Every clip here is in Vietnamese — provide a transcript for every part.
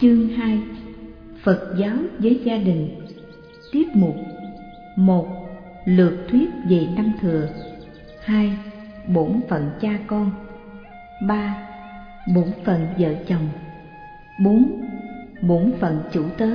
Chương 2. Phật giáo với gia đình. Tiết mục 1. Lược thuyết về năm thừa. 2. Bổn phận cha con. 3. Bổn phận vợ chồng. 4. Bổn phận chủ tớ.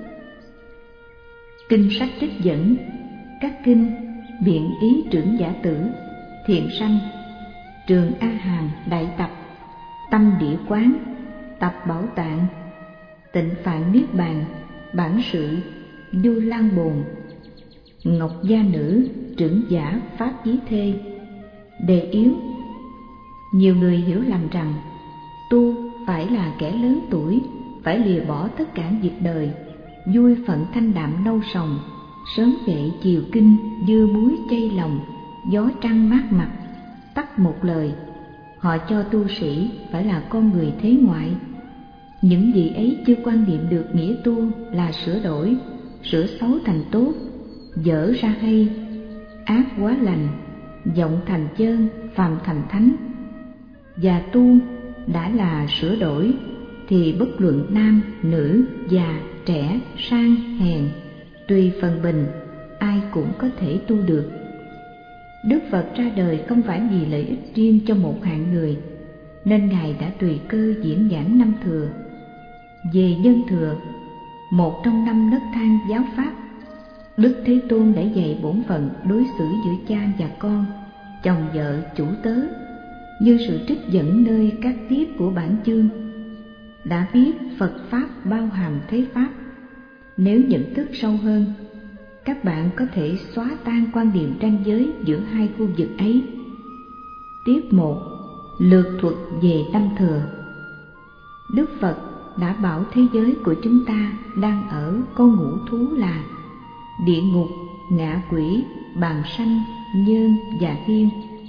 Kinh sách trích dẫn các kinh Biện Ý Trưởng Giả Tử, Thiện Sanh, Trường A Hàm Đại Tập, Tâm Địa Quán, Tập Bảo Tạng, Tịnh Phạn Niết Bàn, Bản Sự, Du Lan Bồn, Ngọc Gia Nữ, Trưởng Giả Pháp Chí Thê. Đề yếu: nhiều người hiểu lầm rằng tu phải là kẻ lớn tuổi, phải lìa bỏ tất cả việc đời, vui phận thanh đạm nâu sòng, sớm dậy chiều kinh, dưa muối chay lòng, gió trăng mát mặt. Tắt một lời, họ cho tu sĩ phải là con người thế ngoại. Những vị ấy chưa quan niệm được nghĩa tu là sửa đổi, sửa xấu thành tốt, dở ra hay, ác quá lành, vọng thành chơn, phàm thành thánh. Và tu đã là sửa đổi thì bất luận nam, nữ, già, trẻ, sang, hèn, tùy phần bình, ai cũng có thể tu được. Đức Phật ra đời không phải vì lợi ích riêng cho một hạng người, nên Ngài đã tùy cơ diễn giảng năm thừa. Về nhân thừa, một trong 5 nấc thang giáo pháp, Đức Thế Tôn đã dạy bổn phận đối xử giữa cha và con, chồng vợ, chủ tớ, như sự trích dẫn nơi các tiết của bản chương. Đã biết Phật Pháp bao hàm thế Pháp, nếu nhận thức sâu hơn, các bạn có thể xóa tan quan niệm ranh giới giữa hai khu vực ấy. Tiết 1. Lược thuật về năm thừa. Đức Phật đã bảo thế giới của chúng ta đang ở con ngũ thú là địa ngục, ngạ quỷ, bàn sanh, nhơn và thiên.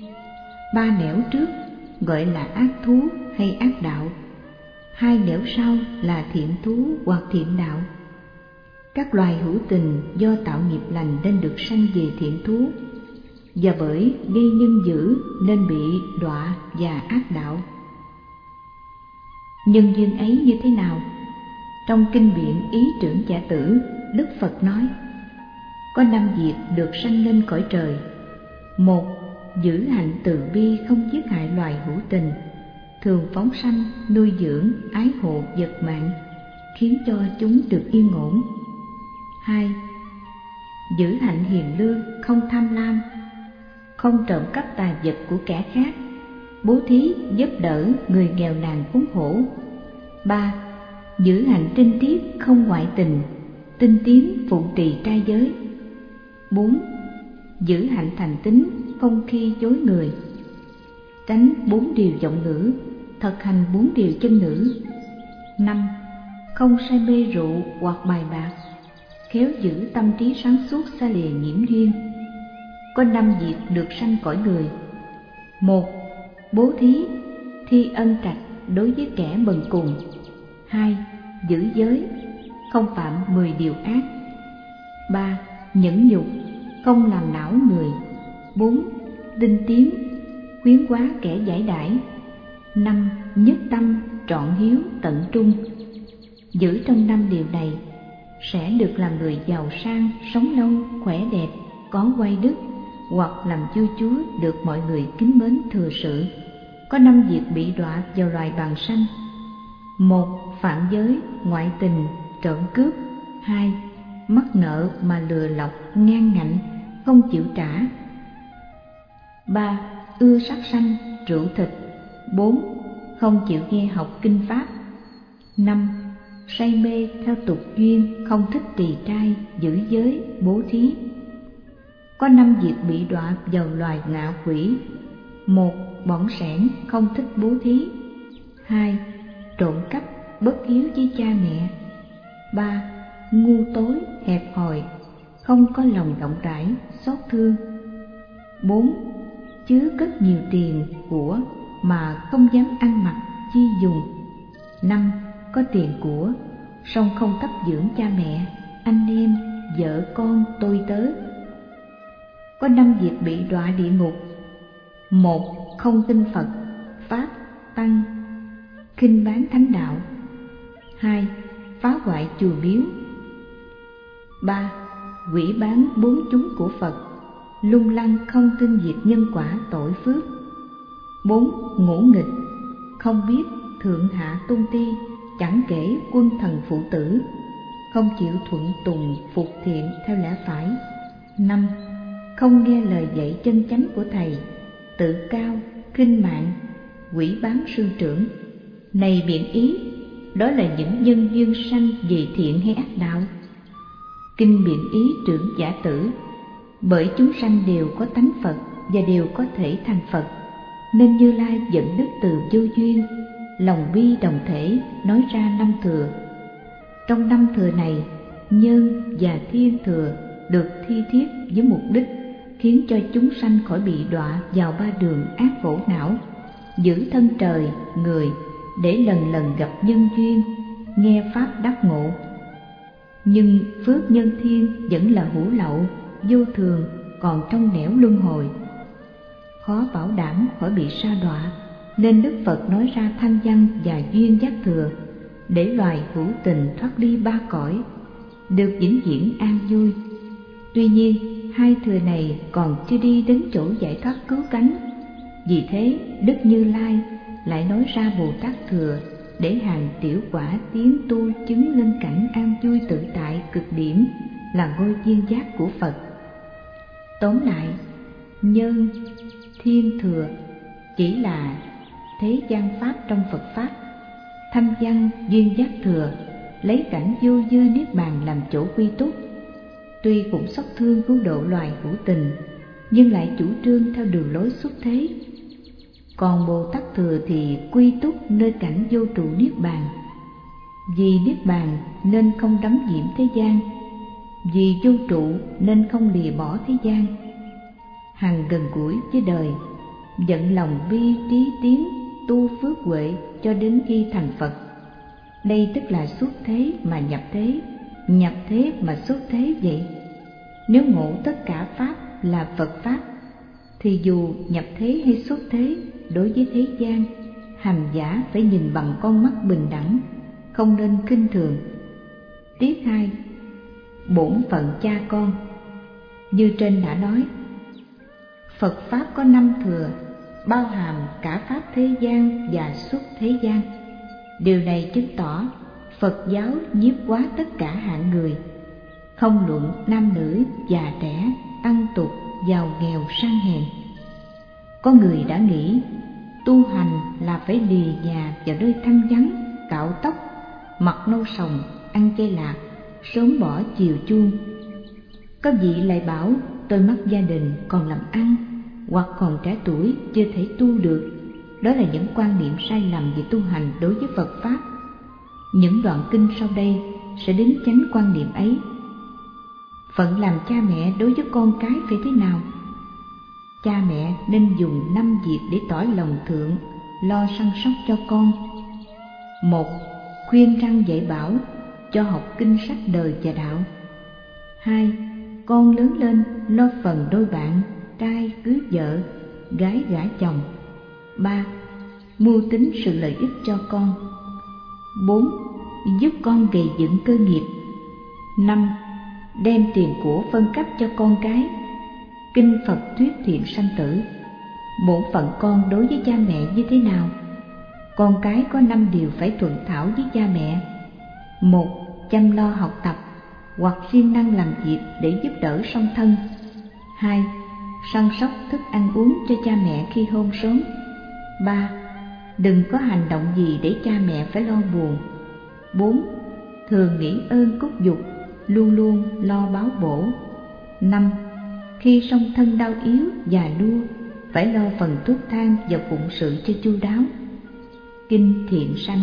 3 nẻo trước gọi là ác thú hay ác đạo, 2 nẻo sau là thiện thú hoặc thiện đạo. Các loài hữu tình do tạo nghiệp lành nên được sanh về thiện thú, và bởi gây nhân dữ nên bị đọa và ác đạo. Nhân duyên ấy như thế nào? Trong kinh Biện Ý Trưởng Giả Tử, Đức Phật nói: có 5 việc được sanh lên cõi trời. 1. Giữ hạnh từ bi, không giết hại loài hữu tình, thường phóng sanh, nuôi dưỡng, ái hộ vật mạng, khiến cho chúng được yên ổn. 2. Giữ hạnh hiền lương, không tham lam, không trộm cắp tài vật của kẻ khác, bố thí giúp đỡ người nghèo nàn khốn khổ. 3. Giữ hạnh trinh tiết, không ngoại tình, tinh tiến phụng trì trai giới. 4. Giữ hạnh thành tín, không khi dối người, tránh 4 điều vọng ngữ, thực hành 4 điều chân ngữ. 5. Không say mê rượu hoặc bài bạc, khéo giữ tâm trí sáng suốt, xa lìa nhiễm duyên. Có 5 việc được sanh cõi người. 1. Bố thí, thi ân trạch đối với kẻ bần cùng. 2. Giữ giới, không phạm 10 điều ác. 3. Nhẫn nhục, không làm não người. 4. Tinh tiến, khuyến hóa kẻ giải đãi. 5. Nhất tâm, trọn hiếu, tận trung. Giữ trong 5 điều này sẽ được làm người giàu sang, sống lâu, khỏe đẹp, có oai đức, hoặc làm vua chúa được mọi người kính mến thừa sự. Có 5 việc bị đọa vào loài bàng sanh. 1. Phạm giới, ngoại tình, trộm cướp. 2. Mắc nợ mà lừa lọc, ngang ngạnh, không chịu trả. 3. Ưa sát sanh, rượu thịt. 4. Không chịu nghe học kinh pháp. 5. Say mê theo tục duyên, không thích trì trai, giữ giới, bố thí. Có 5 việc bị đọa vào loài ngạ quỷ. 1. Bỏng sẻn, không thích bố thí. 2. Trộm cắp, bất hiếu với cha mẹ. 3. Ngu tối, hẹp hòi, không có lòng rộng rãi, xót thương. 4. Chứa cất nhiều tiền của mà không dám ăn mặc chi dùng. 5. Có tiền của, song không thấp dưỡng cha mẹ, anh em, vợ con, tôi tớ. Có 5 việc bị đọa địa ngục. 1. Không tin Phật, Pháp, Tăng, khinh báng thánh đạo. 2. phá hoại chùa miếu. 3. Quỷ bán 4 chúng của Phật, lung lăng không tin việc nhân quả tội phước. 4. Ngỗ nghịch, không biết thượng hạ tôn ti, chẳng kể quân thần phụ tử, không chịu thuận tùng phục thiện theo lẽ phải. 5. Không nghe lời dạy chân chánh của thầy, tự cao, khinh mạng, quỷ báng sư trưởng. Này biện ý, đó là những nhân duyên sanh vì thiện hay ác đạo? Kinh biện ý trưởng giả tử, bởi chúng sanh đều có tánh Phật và đều có thể thành Phật, nên Như Lai dẫn đức từ vô duyên, lòng bi đồng thể nói ra 5 thừa. Trong 5 thừa này, nhân và thiên thừa được thi thiết với mục đích khiến cho chúng sanh khỏi bị đọa vào 3 đường ác khổ não, giữ thân trời, người để lần lần gặp nhân duyên, nghe pháp đắc ngộ. Nhưng phước nhân thiên vẫn là hữu lậu, vô thường, còn trong nẻo luân hồi, khó bảo đảm khỏi bị sa đọa, nên Đức Phật nói ra thanh văn và duyên giác thừa để loài hữu tình thoát ly 3 cõi, được vĩnh viễn an vui. Tuy nhiên 2 thừa này còn chưa đi đến chỗ giải thoát cứu cánh, vì thế Đức Như Lai lại nói ra Bồ Tát thừa để hàng tiểu quả tiến tu chứng lên cảnh an vui tự tại cực điểm, là ngôi viên giác của Phật. Tóm lại, nhân thiên thừa chỉ là thế gian pháp trong Phật pháp, thanh văn duyên giác thừa lấy cảnh vô dư niết bàn làm chỗ quy túc. Tuy cũng xót thương cứu độ loài hữu tình, nhưng lại chủ trương theo đường lối xuất thế. Còn Bồ Tát thừa thì quy túc nơi cảnh vô trụ niết bàn. Vì niết bàn nên không đắm nhiễm thế gian, vì vô trụ nên không lìa bỏ thế gian. Hằng gần gũi với đời, vận lòng bi trí tiến, tu phước huệ cho đến khi thành Phật. Đây tức là xuất thế mà nhập thế, nhập thế mà xuất thế vậy. Nếu ngộ tất cả pháp là Phật pháp, thì dù nhập thế hay xuất thế, đối với thế gian, hành giả phải nhìn bằng con mắt bình đẳng, không nên khinh thường. Tiết 2. Bổn phận cha con. Như trên đã nói, Phật pháp có 5 thừa, bao hàm cả pháp thế gian và xuất thế gian. Điều này chứng tỏ Phật giáo nhiếp hóa tất cả hạng người, không luận nam nữ, già trẻ, ăn tục, giàu nghèo, sang hèn. Có người đã nghĩ tu hành là phải lìa nhà vào nơi thanh vắng, cạo tóc, mặc nâu sòng, ăn chay lạc, sớm bỏ chiều chuông. Có vị lại bảo tôi mắc gia đình còn làm ăn, hoặc còn trẻ tuổi chưa thể tu được. Đó là những quan niệm sai lầm về tu hành đối với Phật pháp. Những đoạn kinh sau đây sẽ đến chánh quan niệm ấy. Phận làm cha mẹ đối với con cái phải thế nào? Cha mẹ nên dùng 5 việc để tỏ lòng thượng, lo săn sóc cho con. 1. Khuyên răn dạy bảo, cho học kinh sách đời và đạo. 2. Con lớn lên lo phần đôi bạn, trai cưới vợ, gái gả chồng. 3. Mưu tính sự lợi ích cho con. 4. Giúp con gầy dựng cơ nghiệp. 5. Đem tiền của phân cấp cho con cái. Kinh Phật thuyết thiện sanh tử. Bổn phận con đối với cha mẹ như thế nào? Con cái có 5 điều phải thuận thảo với cha mẹ. 1. Chăm lo học tập hoặc siêng năng làm việc để giúp đỡ song thân. 2. Săn sóc thức ăn uống cho cha mẹ khi hôn sớm. 3. Đừng có hành động gì để cha mẹ phải lo buồn. 4. Thường nghĩ ơn cốt dục, luôn luôn lo báo bổ. 5. Khi song thân đau yếu, già nua, phải lo phần thuốc thang và phụng sự cho chu đáo. Kinh Thiện Sanh.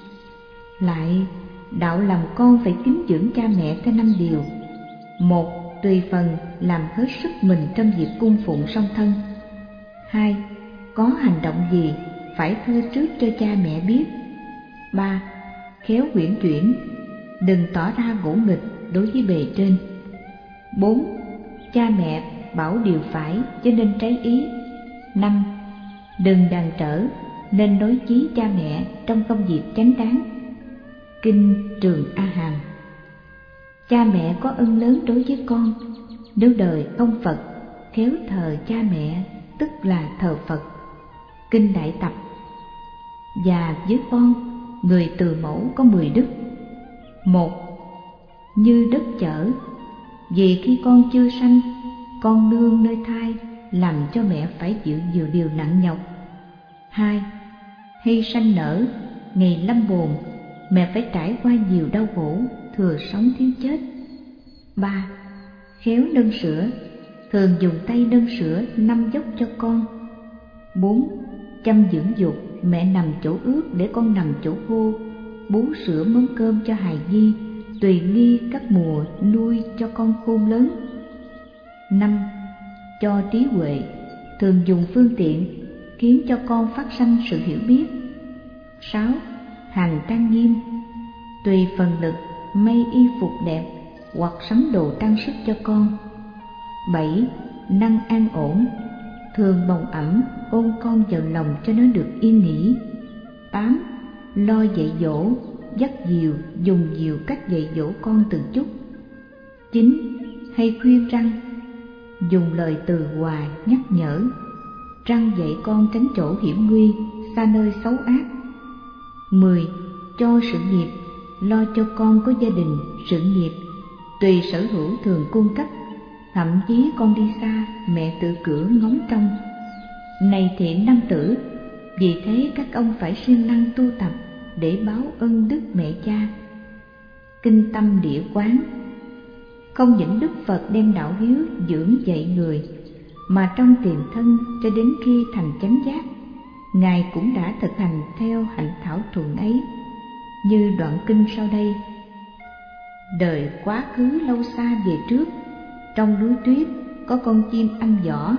Lại, đạo làm con phải kính dưỡng cha mẹ theo 5 điều. 1. Tùy phần làm hết sức mình trong việc cung phụng song thân. 2. Có hành động gì phải thưa trước cho cha mẹ biết. 3. Khéo uyển chuyển, đừng tỏ ra ngỗ nghịch đối với bề trên. 4. Cha mẹ bảo điều phải chứ nên trái ý. 5. Đừng đàn trở, nên đối chí cha mẹ trong công việc chánh đáng. Kinh Trường A Hàm. Cha mẹ có ân lớn đối với con, nếu đời không Phật, khéo thờ cha mẹ tức là thờ Phật. Kinh Đại Tập. Và với con, người từ mẫu có 10 đức. 1. Như đất chở, vì khi con chưa sanh, con nương nơi thai làm cho mẹ phải chịu nhiều điều nặng nhọc. 2. Khi sanh nở, ngày lâm bồn, mẹ phải trải qua nhiều đau khổ, thừa sống thiếu chết. 3. Khéo nâng sữa, thường dùng tay nâng sữa 5 dốc cho con. 4. Chăm dưỡng dục, mẹ nằm chỗ ướt để con nằm chỗ khô, bú sữa mớm cơm cho hài nhi, tùy nghi các mùa nuôi cho con khôn lớn. 5. Cho trí huệ, thường dùng phương tiện khiến cho con phát sanh sự hiểu biết. 6. Hành trang nghiêm, tùy phần lực may y phục đẹp hoặc sắm đồ trang sức cho con. 7. Năng an ổn, thường bồng ẵm ôm con vào lòng cho nó được yên nghỉ. 8. Lo dạy dỗ, dắt dìu, dùng nhiều cách dạy dỗ con từng chút. 9. Hay khuyên răn, dùng lời từ hòa nhắc nhở. Răn dạy con tránh chỗ hiểm nguy, xa nơi xấu ác. 10. Cho sự nghiệp, lo cho con có gia đình, sự nghiệp, tùy sở hữu thường cung cấp. Thậm chí con đi xa, mẹ tự cửa ngóng trông. Này thiện nam tử, vì thế các ông phải siêng năng tu tập để báo ân đức mẹ cha. Kinh Tâm Địa Quán. Không những Đức Phật đem đạo hiếu dưỡng dạy người, mà trong tiền thân cho đến khi thành chánh giác, Ngài cũng đã thực hành theo hạnh thảo thuận ấy, như đoạn kinh sau đây. Đời quá khứ lâu xa về trước, trong núi tuyết có con chim ăn giỏ.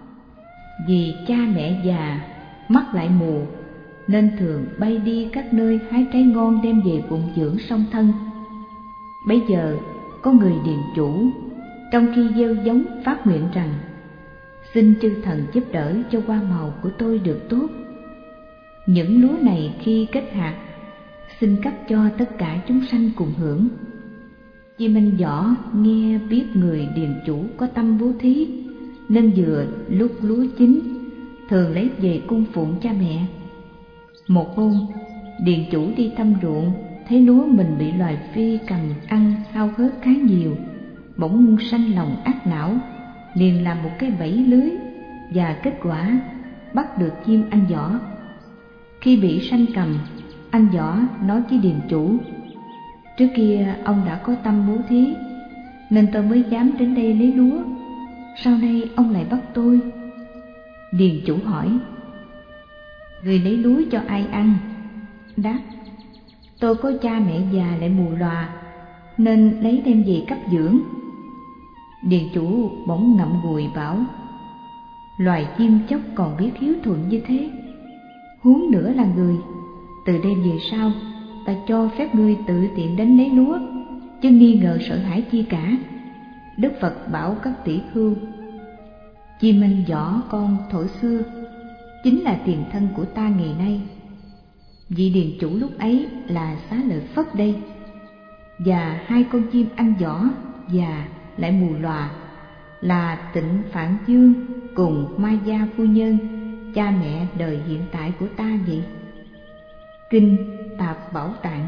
Vì cha mẹ già, mắt lại mù, nên thường bay đi các nơi hái trái ngon đem về phụng dưỡng song thân. Bấy giờ có người điền chủ, trong khi gieo giống phát nguyện rằng: xin chư thần giúp đỡ cho hoa màu của tôi được tốt. Những lúa này khi kết hạt, xin cấp cho tất cả chúng sanh cùng hưởng. Chim anh giỏ nghe biết người điền chủ có tâm bố thí, nên vừa lúc lúa chín, thường lấy về cung phụng cha mẹ. Một hôm, điền chủ đi thăm ruộng, thấy lúa mình bị loài phi cầm ăn hao hớt khá nhiều, bỗng sanh lòng ác não, liền làm một cái bẫy lưới, và kết quả bắt được chim anh giỏ. Khi bị sanh cầm, anh giỏ nói với điền chủ: trước kia ông đã có tâm bố thí, nên tôi mới dám đến đây lấy lúa, sau nay ông lại bắt tôi. Điền chủ hỏi: người lấy lúa cho ai ăn? Đáp: tôi có cha mẹ già lại mù lòa, nên lấy đem về cấp dưỡng. Điền chủ bỗng ngậm ngùi bảo: loài chim chóc còn biết hiếu thuận như thế, huống nữa là người. Từ đây về sau, ta cho phép ngươi tự tiện đến lấy lúa, chứ nghi ngờ sợ hãi chi cả. Đức Phật bảo các tỷ khưu: chim anh giỏ con thổi xưa chính là tiền thân của ta ngày nay. Vị điền chủ lúc ấy là Xá Lợi Phất đây, và hai con chim ăn giỏ già lại mù lòa là Tịnh Phạn Dương cùng Mai Gia phu nhân, cha mẹ đời hiện tại của ta vậy. Kinh Tạp Bảo Tạng.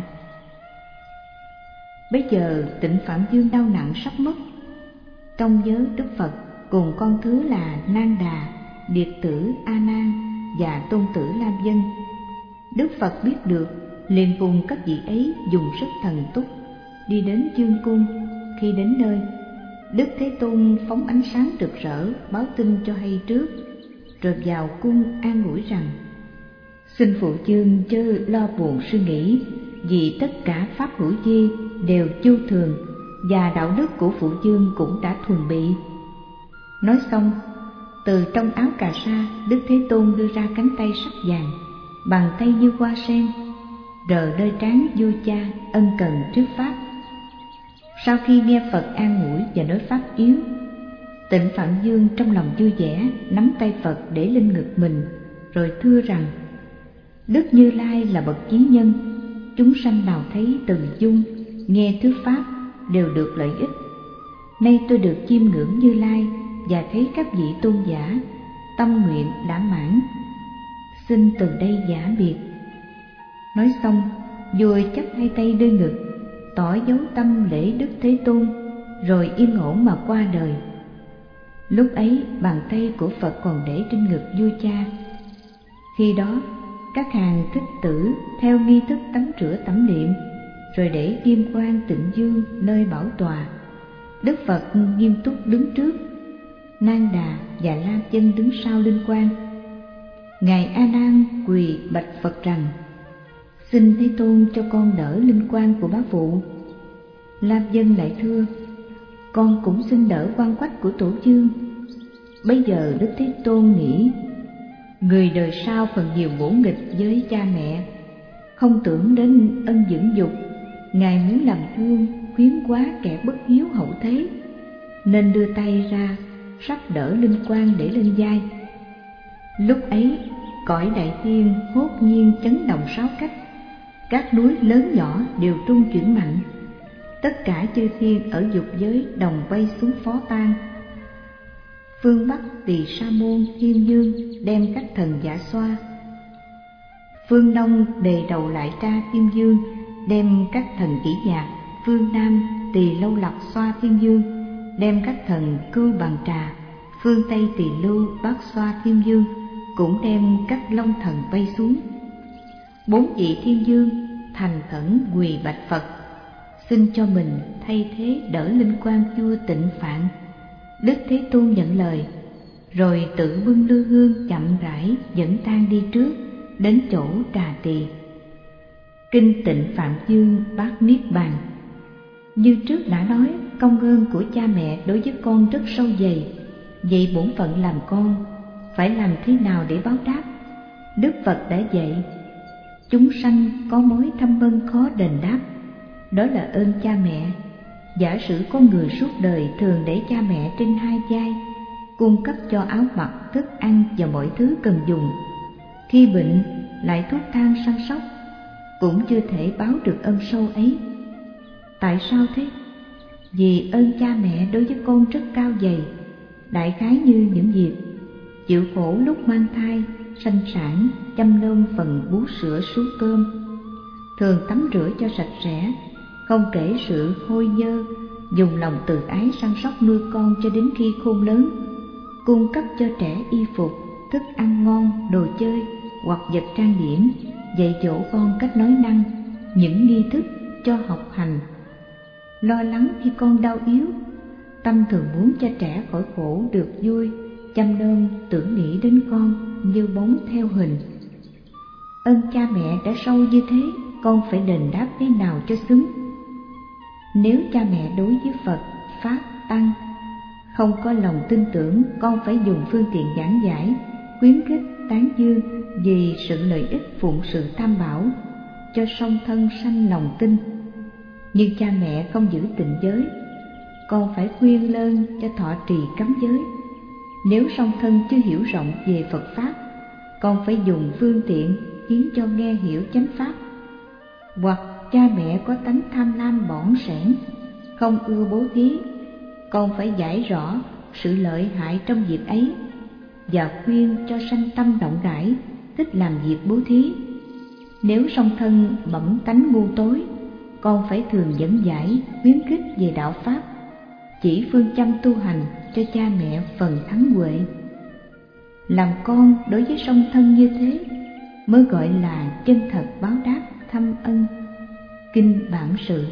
Bây giờ Tịnh Phạm Dương đau nặng sắp mất. Trong giới Đức Phật cùng con thứ là Nang Đà, Điệt tử A Nan và tôn tử Lam Dân. Đức Phật biết được, liền cùng các vị ấy dùng sức thần túc đi đến Dương cung. Khi đến nơi, Đức Thế Tôn phóng ánh sáng rực rỡ báo tin cho hay trước, rồi vào cung an ủi rằng: xin phụ chương chớ lo buồn suy nghĩ, vì tất cả pháp hữu vi đều chu thường, và đạo đức của phụ chương cũng đã thuần bị. Nói xong, từ trong áo cà sa, Đức Thế Tôn đưa ra cánh tay sắc vàng, bàn tay như hoa sen, rờ nơi trán vua cha ân cần trước pháp. Sau khi nghe Phật an ủi và nói pháp yếu, Tịnh Phạm Dương trong lòng vui vẻ, nắm tay Phật để lên ngực mình, rồi thưa rằng: Đức Như Lai là bậc chí nhân, chúng sanh nào thấy từ dung, nghe thuyết pháp đều được lợi ích. Nay tôi được chiêm ngưỡng Như Lai và thấy các vị tôn giả, tâm nguyện đã mãn, xin từ đây giả biệt. Nói xong, vua chắp hai tay nơi ngực, tỏ dấu tâm lễ Đức Thế Tôn, rồi yên ổn mà qua đời. Lúc ấy bàn tay của Phật còn để trên ngực vua cha. Khi đó các hàng thích tử theo nghi thức tắm rửa tẩm liệm, rồi để kim quan tịnh dương nơi bảo tòa. Đức Phật nghiêm túc đứng trước, Nang Đà và La Chân đứng sau linh quan. Ngài A Nan quỳ bạch Phật rằng: xin Thế Tôn cho con đỡ linh quan của bá phụ. La Dân lại thưa: con cũng xin đỡ quan quách của tổ vương. Bây giờ Đức Thế Tôn nghĩ, người đời sau phần nhiều ngỗ nghịch với cha mẹ, không tưởng đến ân dưỡng dục. Ngài muốn làm gương khuyến hóa kẻ bất hiếu hậu thế, nên đưa tay ra sắp đỡ linh quan để lên vai. Lúc ấy cõi đại thiên hốt nhiên chấn động sáu cách, các núi lớn nhỏ đều rung chuyển mạnh. Tất cả chư thiên ở dục giới đồng vây xuống phó tan. Phương Bắc Tỳ Sa Môn Thiên Dương đem các thần Dạ Xoa, phương Đông Đề Đầu Lại Tra Thiên Dương đem các thần Kỷ Nhạc, phương Nam Tỳ Lâu Lập Xoa Thiên Dương đem các thần Cưu Bằng Trà, phương Tây Tỳ Lưu Bát Xoa Thiên Dương cũng đem các long thần vây xuống. Bốn vị thiên dương thành khẩn quỳ bạch Phật, xin cho mình thay thế đỡ linh quan vua Tịnh Phạn. Đức Thế Tôn nhận lời, rồi tự bưng lư hương chậm rãi dẫn tang đi trước đến chỗ Trà Tỳ. Kinh Tịnh Phạm Dương Bát Niết Bàn. Như trước đã nói, công ơn của cha mẹ đối với con rất sâu dày. Vậy bổn phận làm con phải làm thế nào để báo đáp? Đức Phật đã dạy, chúng sanh có mối thâm ân khó đền đáp, đó là ơn cha mẹ. Giả sử có người suốt đời thường để cha mẹ trên hai vai, cung cấp cho áo mặc, thức ăn và mọi thứ cần dùng, khi bệnh lại thuốc thang săn sóc, cũng chưa thể báo được ơn sâu ấy. Tại sao thế? Vì ơn cha mẹ đối với con rất cao dày, đại khái như những việc chịu khổ lúc mang thai, sanh sản, chăm nom phần bú sữa xuống cơm, thường tắm rửa cho sạch sẽ, không kể sự hôi dơ, dùng lòng từ ái săn sóc nuôi con cho đến khi khôn lớn, cung cấp cho trẻ y phục, thức ăn ngon, đồ chơi hoặc vật trang điểm, dạy dỗ con cách nói năng, những nghi thức cho học hành. Lo lắng khi con đau yếu, tâm thường muốn cho trẻ khỏi khổ được vui, chăm nom tưởng nghĩ đến con như bóng theo hình. Ơn cha mẹ đã sâu như thế, con phải đền đáp thế nào cho xứng? Nếu cha mẹ đối với Phật, Pháp, Tăng không có lòng tin tưởng, con phải dùng phương tiện giảng giải, khuyến khích, tán dương vì sự lợi ích phụng sự tam bảo, cho song thân sanh lòng tin. Nhưng cha mẹ không giữ tịnh giới, con phải khuyên lơn cho thọ trì cấm giới. Nếu song thân chưa hiểu rộng về Phật Pháp, con phải dùng phương tiện khiến cho nghe hiểu chánh Pháp. Hoặc cha mẹ có tánh tham lam bỏng sẻn, không ưa bố thí, con phải giải rõ sự lợi hại trong việc ấy và khuyên cho sanh tâm rộng rãi, thích làm việc bố thí. Nếu song thân bẩm tánh ngu tối, con phải thường dẫn giải, khuyến khích về đạo Pháp, chỉ phương châm tu hành cho cha mẹ phần thắng huệ. Làm con đối với song thân như thế mới gọi là chân thật báo đáp thâm ân. Kinh Bản Sự.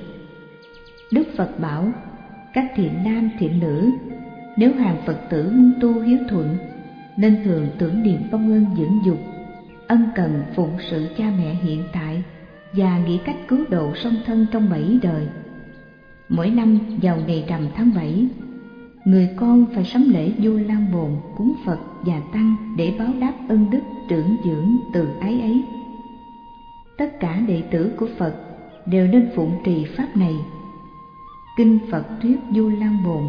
Đức Phật bảo các thiện nam thiện nữ, nếu hàng Phật tử muốn tu hiếu thuận, nên thường tưởng niệm công ơn dưỡng dục, ân cần phụng sự cha mẹ hiện tại và nghĩ cách cứu độ song thân trong 7 đời. Mỗi năm vào ngày rằm tháng 7, người con phải sắm lễ Vu Lan Bồn cúng Phật và Tăng để báo đáp ân đức trưởng dưỡng từ ái ấy. Tất cả đệ tử của Phật đều nên phụng trì pháp này. Kinh Phật thuyết Vu Lan Bồn.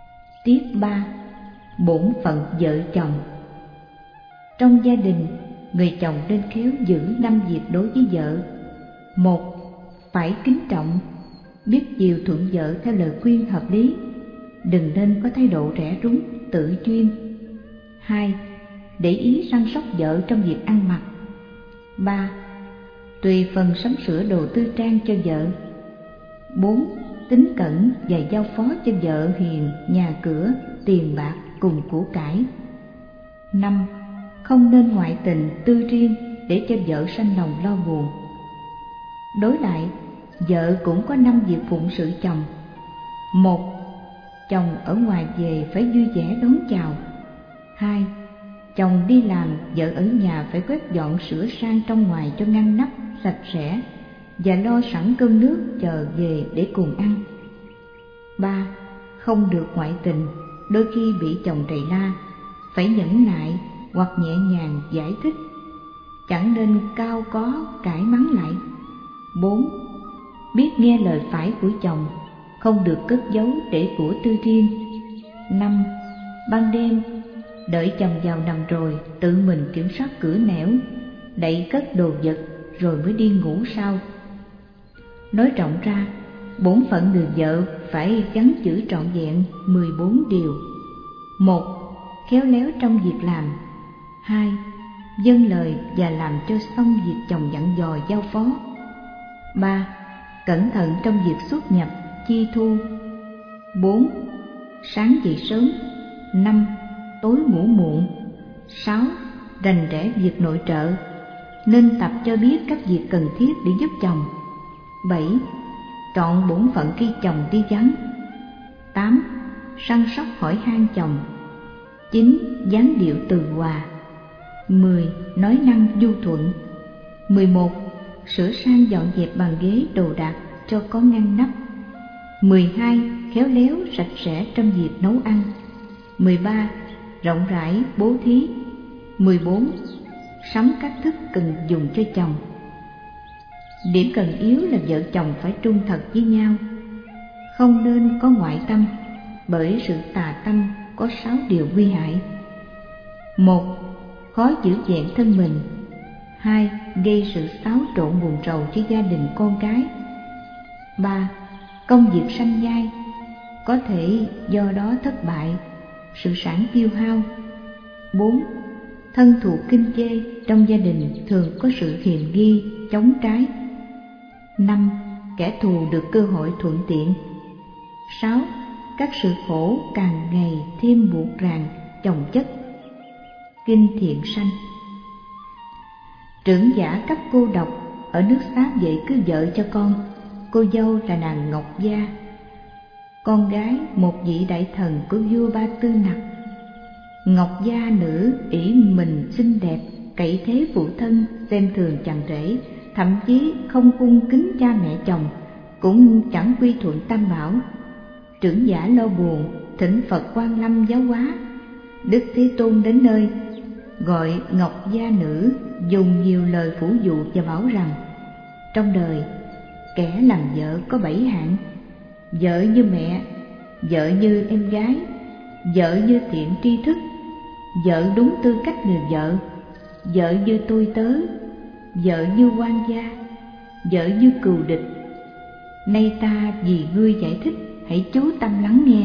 Tiết 3. Bổn phận vợ chồng. Trong gia đình, người chồng nên khéo giữ 5 việc đối với vợ. 1. Phải kính trọng, biết chiều thuận vợ theo lời khuyên hợp lý, đừng nên có thái độ rẻ rúng, tự chuyên. 2. Để ý săn sóc vợ trong việc ăn mặc. 3. Tùy phần sắm sửa đồ tư trang cho vợ. 4. Tín cẩn và giao phó cho vợ hiền nhà cửa, tiền bạc cùng của cải. 5. Không nên ngoại tình tư riêng để cho vợ sanh lòng lo buồn. Đối lại, vợ cũng có 5 việc phụng sự chồng. 1. Chồng ở ngoài về phải vui vẻ đón chào. 2. Chồng đi làm, vợ ở nhà phải quét dọn sửa sang trong ngoài cho ngăn nắp, sạch sẽ và lo sẵn cơm nước chờ về để cùng ăn. 3. Không được ngoại tình, đôi khi bị chồng trầy la, phải nhẫn nại hoặc nhẹ nhàng giải thích, chẳng nên cao có cãi mắng lại. 4. Biết nghe lời phải của chồng, không được cất giấu để của tư riêng. 5. Ban đêm, đợi chồng vào nằm rồi, tự mình kiểm soát cửa nẻo, đậy cất đồ vật rồi mới đi ngủ sau. Nói rộng ra, bổn phận người vợ phải gắn chữ trọn vẹn 14 điều. 1. Khéo léo trong việc làm. 2. Vâng lời và làm cho xong việc chồng dặn dò giao phó. 3. Cẩn thận trong việc xuất nhập, chi thu. 4. Sáng dậy sớm. 5. Tối ngủ muộn. 6. Rành rẽ việc nội trợ, nên tập cho biết các việc cần thiết để giúp chồng. 7. Trọn bổn phận khi chồng đi vắng. 8. Săn sóc hỏi han chồng. 9. Dáng điệu từ hòa. 10. Nói năng du thuận. 11. Sửa sang dọn dẹp bàn ghế đồ đạc cho có ngăn nắp. 12. Khéo léo sạch sẽ trong việc nấu ăn. 13. Rộng rãi bố thí. 14. Sắm các thức cần dùng cho chồng. Điểm cần yếu là vợ chồng phải trung thật với nhau, không nên có ngoại tâm, bởi sự tà tâm có 6 điều nguy hại. 1. Khó giữ vẹn thân mình. 2. Gây sự xáo trộn buồn rầu cho gia đình con cái. 3. Công việc sanh giai, có thể do đó thất bại, sự sản tiêu hao. 4. Thân thuộc kinh chê trong gia đình thường có sự hiềm nghi, chống trái. 5. Kẻ thù được cơ hội thuận tiện. 6. Các sự khổ càng ngày thêm buộc ràng, chồng chất. Kinh Thiện Sanh. Trưởng giả cấp cô độc ở nước Pháp dạy cưới vợ cho con, cô dâu là nàng Ngọc Gia, con gái một vị đại thần của vua Ba Tư Nặc. Ngọc Gia nữ ỷ mình xinh đẹp, cậy thế phụ thân, xem thường chàng rể, thậm chí không cung kính cha mẹ chồng, cũng chẳng quy thuận Tam Bảo. Trưởng giả lo buồn, thỉnh Phật Quan Lâm giáo hóa. Đức Thế Tôn đến nơi, gọi Ngọc Gia nữ dùng nhiều lời phủ dụ và bảo rằng: trong đời, kẻ làm vợ có 7 hạng: vợ như mẹ, vợ như em gái, vợ như thiện tri thức, vợ đúng tư cách người vợ, vợ như tôi tớ, vợ như quan gia, vợ như cừu địch. Nay ta vì ngươi giải thích, hãy chú tâm lắng nghe.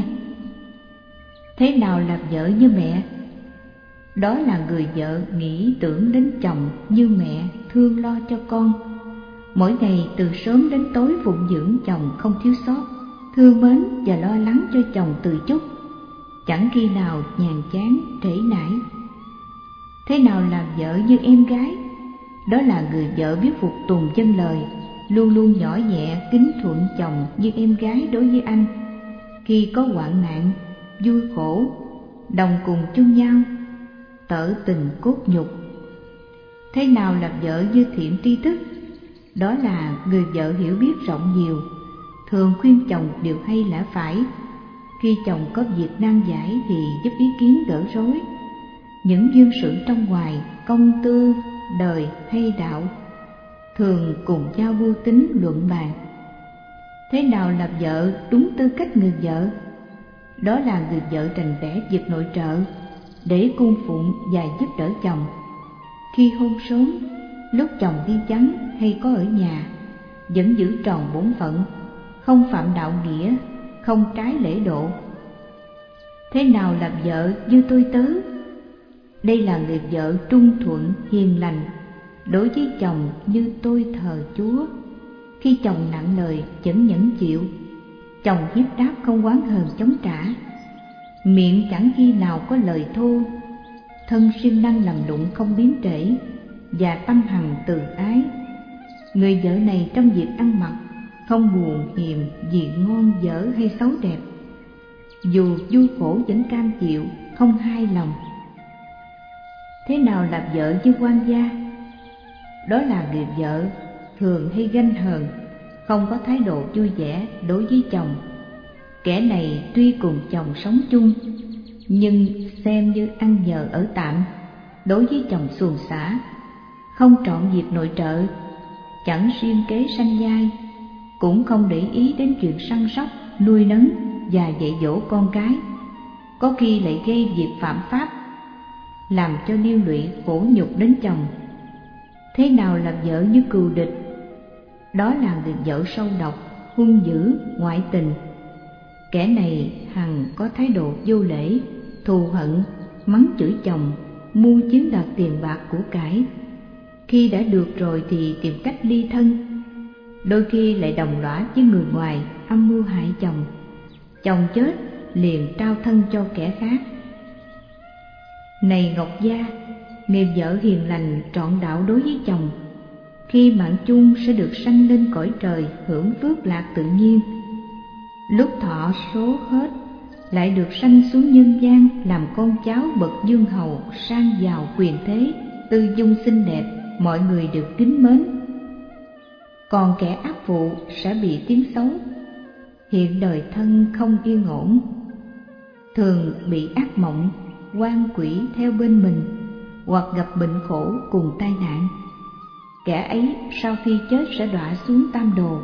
Thế nào là vợ như mẹ? Đó là người vợ nghĩ tưởng đến chồng như mẹ, thương lo cho con. Mỗi ngày từ sớm đến tối phụng dưỡng chồng không thiếu sót, thương mến và lo lắng cho chồng từ chút, chẳng khi nào nhàm chán trễ nải. Thế nào là vợ như em gái? Đó là người vợ biết phục tùng vâng lời, luôn luôn nhỏ nhẹ kính thuận chồng như em gái đối với anh. Khi có hoạn nạn, vui khổ, đồng cùng chung nhau, tở tình cốt nhục. Thế nào là vợ như thiện tri thức? Đó là người vợ hiểu biết rộng nhiều, thường khuyên chồng điều hay lẽ phải. Khi chồng có việc nan giải thì giúp ý kiến gỡ rối. Những dương sự trong ngoài, công tư, đời hay đạo, thường cùng nhau mưu tính luận bàn. Thế nào là vợ đúng tư cách người vợ? Đó là người vợ rành rẽ việc nội trợ để cung phụng và giúp đỡ chồng. Khi hôn sớm, lúc chồng đi vắng hay có ở nhà, vẫn giữ tròn bổn phận, không phạm đạo nghĩa, không trái lễ độ. Thế nào là vợ như tôi tớ? Đây là người vợ trung thuận, hiền lành, đối với chồng như tôi thờ Chúa. Khi chồng nặng lời vẫn nhẫn chịu, chồng hiếp đáp không oán hờn chống trả, miệng chẳng khi nào có lời thô, thân siêng năng làm lụng không biếng trễ, và tâm hằng từ ái. Người vợ này trong việc ăn mặc không buồn hiềm vì ngon dở hay xấu đẹp, dù vui khổ vẫn cam chịu, không hai lòng. Thế nào là vợ như quan gia? Đó là người vợ thường hay ganh hờn, không có thái độ vui vẻ đối với chồng. Kẻ này tuy cùng chồng sống chung, nhưng xem như ăn nhờ ở tạm, đối với chồng xuồng xả, không trọn việc nội trợ, chẳng siêng kế sanh nhai, cũng không để ý đến chuyện săn sóc, nuôi nấng và dạy dỗ con cái. Có khi lại gây việc phạm pháp, làm cho liên lụy khổ nhục đến chồng. Thế nào là vợ như cừu địch? Đó là người vợ sâu độc, hung dữ, ngoại tình. Kẻ này hằng có thái độ vô lễ, thù hận, mắng chửi chồng, mưu chiếm đoạt tiền bạc của cải. Khi đã được rồi thì tìm cách ly thân, đôi khi lại đồng lõa với người ngoài âm mưu hại chồng. Chồng chết liền trao thân cho kẻ khác. Này Ngọc Gia, người vợ hiền lành trọn đạo đối với chồng, khi mạng chung sẽ được sanh lên cõi trời hưởng phước lạc tự nhiên. Lúc thọ số hết lại được sanh xuống nhân gian làm con cháu bậc dương hầu, sang giàu quyền thế, tư dung xinh đẹp, mọi người được kính mến. Còn kẻ ác phụ sẽ bị tiếng xấu, hiện đời thân không yên ổn, thường bị ác mộng, oan quỷ theo bên mình, hoặc gặp bệnh khổ cùng tai nạn. Kẻ ấy sau khi chết sẽ đọa xuống tam đồ.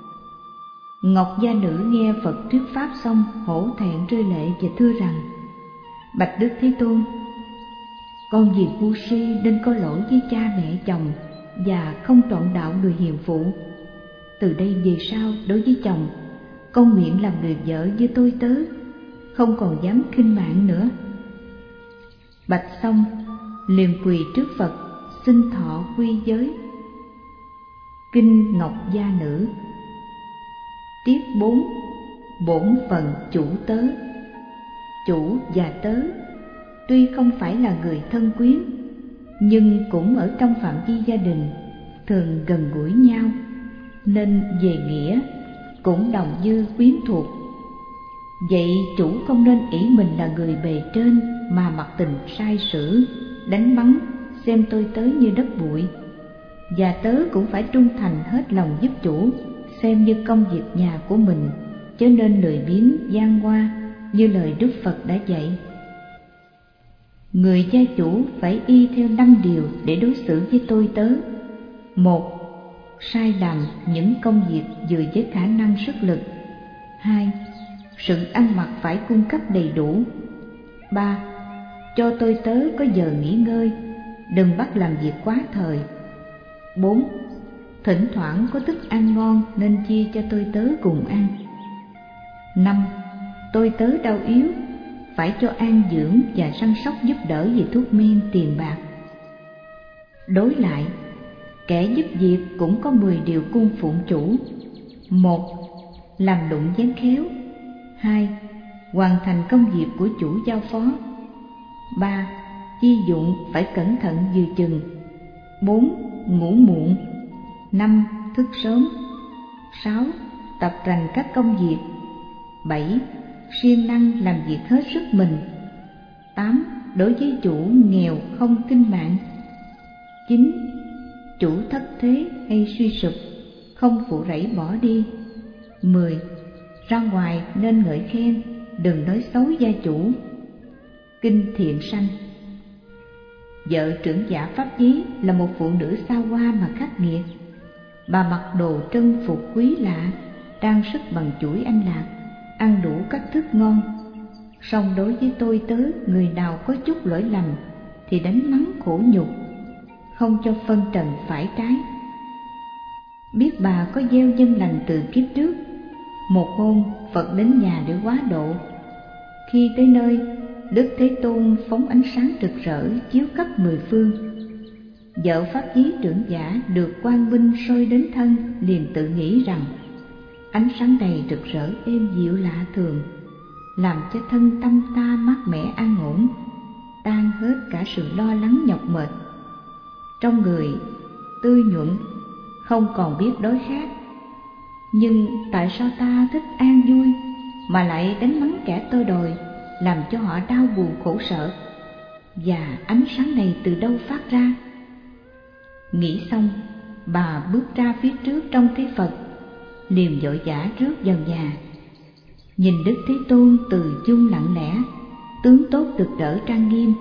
Ngọc Gia Nữ nghe Phật thuyết pháp xong hổ thẹn rơi lệ và thưa rằng: Bạch Đức Thế Tôn, con vì ngu si nên có lỗi với cha mẹ chồng và không trọn đạo người hiền phụ. Từ đây về sau đối với chồng, con nguyện làm người vợ như tôi tớ, không còn dám khinh mạng nữa. Bạch xong liền quỳ trước Phật xin thọ quy giới. Kinh Ngọc Gia Nữ. Tiết 4. Bổn phận chủ tớ. Chủ và tớ tuy không phải là người thân quyến, nhưng cũng ở trong phạm vi gia đình, thường gần gũi nhau, nên về nghĩa cũng đồng như quyến thuộc. Vậy chủ không nên ỷ mình là người bề trên mà mặc tình sai sử, đánh mắng, xem tôi tớ như đất bụi. Và tớ cũng phải trung thành hết lòng giúp chủ, xem như công việc nhà của mình, chớ nên lười biếng gian hoa như lời Đức Phật đã dạy. Người gia chủ phải y theo 5 điều để đối xử với tôi tớ. 1. Sai làm những công việc vừa với khả năng sức lực. 2. Sự ăn mặc phải cung cấp đầy đủ. 3. Cho tôi tớ có giờ nghỉ ngơi, đừng bắt làm việc quá thời. 4. Thỉnh thoảng có thức ăn ngon nên chia cho tôi tớ cùng ăn. 5. Tôi tớ đau yếu, phải cho an dưỡng và săn sóc giúp đỡ về thuốc men, tiền bạc. Đối lại, kẻ giúp việc cũng có 10 điều cung phụng chủ. 1. Làm lụng dáng khéo. 2. Hoàn thành công việc của chủ giao phó. 3. Chi dụng phải cẩn thận vừa chừng. 4. Ngủ muộn. 5. Thức sớm. 6. Tập rành các công việc. 7. Siêng năng làm việc hết sức mình. 8. Đối với chủ nghèo không khinh mạng. 9. Chủ thất thế hay suy sụp, không phụ rẫy bỏ đi. 10. Ra ngoài nên ngợi khen, đừng nói xấu gia chủ. Kinh Thiện Sanh. Vợ trưởng giả Pháp Chí là một phụ nữ xa hoa mà khắc nghiệt. Bà mặc đồ trân phục quý lạ, trang sức bằng chuỗi anh lạc, ăn đủ các thức ngon. Song đối với tôi tớ, người nào có chút lỗi lầm thì đánh mắng khổ nhục. không cho phân trần phải trái. Biết bà có gieo nhân lành từ kiếp trước. Một hôm Phật đến nhà để hóa độ. Khi tới nơi, Đức Thế Tôn phóng ánh sáng rực rỡ chiếu khắp mười phương. Vợ Pháp Chí trưởng giả được quang minh soi đến thân, liền tự nghĩ rằng ánh sáng này rực rỡ êm dịu lạ thường, làm cho thân tâm ta mát mẻ an ổn, tan hết cả sự lo lắng nhọc mệt. Trong người tươi nhuận, không còn biết đói khát. Nhưng tại sao ta thích an vui mà lại đánh mắng kẻ tôi đòi, làm cho họ đau buồn khổ sở? Và ánh sáng này từ đâu phát ra? Nghĩ xong, bà bước ra phía trước trông thấy Phật, liền vội vã rước vào nhà. Nhìn Đức Thế Tôn từ chung lặng lẽ, tướng tốt rực rỡ trang nghiêm,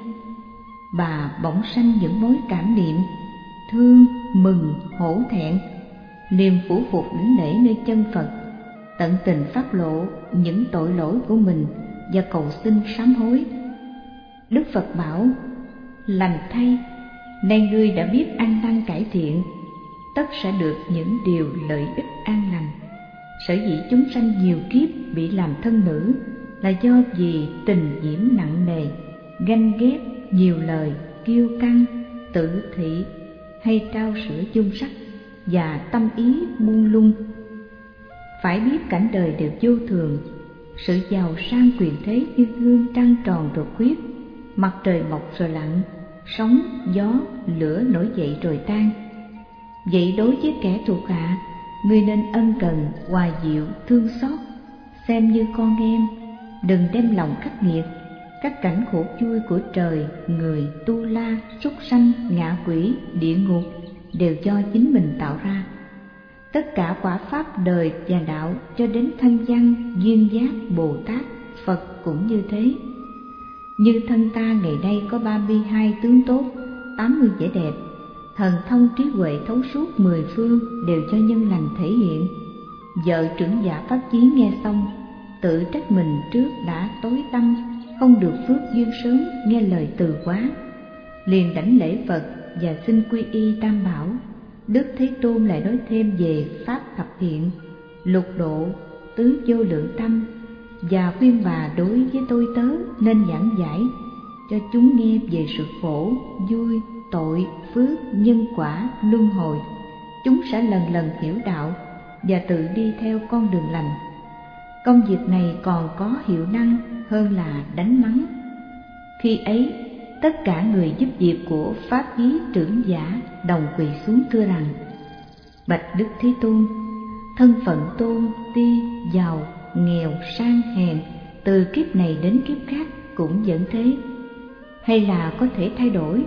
bà bỗng sanh những mối cảm niệm thương, mừng, hổ thẹn, liền phủ phục đảnh lễ nơi chân Phật, tận tình phát lộ những tội lỗi của mình và cầu xin sám hối. Đức Phật bảo: lành thay, nay ngươi đã biết ăn năn cải thiện, tất sẽ được những điều lợi ích an lành. Sở dĩ chúng sanh nhiều kiếp bị làm thân nữ là do vì tình nhiễm nặng nề, ganh ghét, nhiều lời, kiêu căng, tự thị hay trao sữa chung sắc và tâm ý buông lung. Phải biết cảnh đời đều vô thường, sự giàu sang quyền thế như gương trăng tròn rồi khuyết, mặt trời mọc rồi lặn, sóng, gió, lửa nổi dậy rồi tan. Vậy đối với kẻ thuộc hạ, ngươi nên ân cần, hòa dịu, thương xót, xem như con em, đừng đem lòng khắc nghiệt. Các cảnh khổ vui của trời, người, tu la, súc sanh, ngạ quỷ, địa ngục đều do chính mình tạo ra. Tất cả quả pháp đời và đạo cho đến thanh văn, duyên giác, Bồ Tát, Phật cũng như thế. Như thân ta ngày nay có 32 tướng tốt, 80 vẻ đẹp, thần thông trí huệ thấu suốt mười phương đều do nhân lành thể hiện. Vợ trưởng giả Pháp Chí nghe xong, tự trách mình trước đã tối tâm, không được phước duyên sớm nghe lời từ quá, liền đảnh lễ Phật và xin quy y Tam Bảo. Đức Thế Tôn lại nói thêm về pháp thập thiện, lục độ, tứ vô lượng tâm, và khuyên bà đối với tôi tớ nên giảng giải cho chúng nghe về sự khổ, vui, tội, phước, nhân quả, luân hồi. Chúng sẽ lần lần hiểu đạo và tự đi theo con đường lành. Công việc này còn có hiệu năng hơn là đánh mắng. Khi ấy, tất cả người giúp việc của Pháp Chí trưởng giả đồng quỳ xuống thưa rằng: bạch Đức Thế Tôn, thân phận tôn ti, giàu, nghèo, sang, hèn, từ kiếp này đến kiếp khác cũng vẫn thế, hay là có thể thay đổi?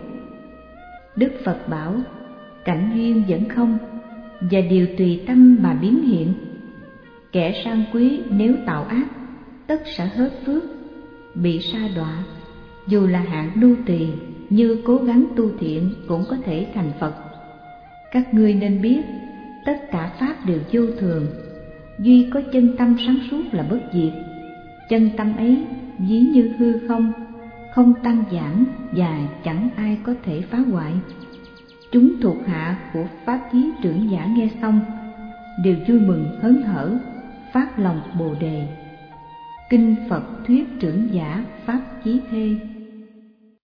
Đức Phật bảo: cảnh duyên vẫn không, và điều tùy tâm mà biến hiện. Kẻ sang quý nếu tạo ác, tất sẽ hết phước, bị sa đọa. Dù là hạng nô tỳ, như cố gắng tu thiện cũng có thể thành Phật. Các ngươi nên biết, tất cả pháp đều vô thường, duy có chân tâm sáng suốt là bất diệt. Chân tâm ấy ví như hư không, không tăng giảm và chẳng ai có thể phá hoại. Chúng thuộc hạ của Pháp Chí trưởng giả nghe xong đều vui mừng hớn hở, phát lòng Bồ đề. Kinh Phật thuyết trưởng giả Pháp Chí Thê.